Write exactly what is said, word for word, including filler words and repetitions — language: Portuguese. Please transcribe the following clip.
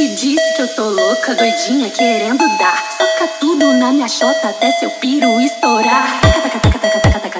disse que eu tô louca, doidinha, querendo dar. Soca tudo na minha chota até seu piro estourar. Taca, taca, taca, taca, taca, taca.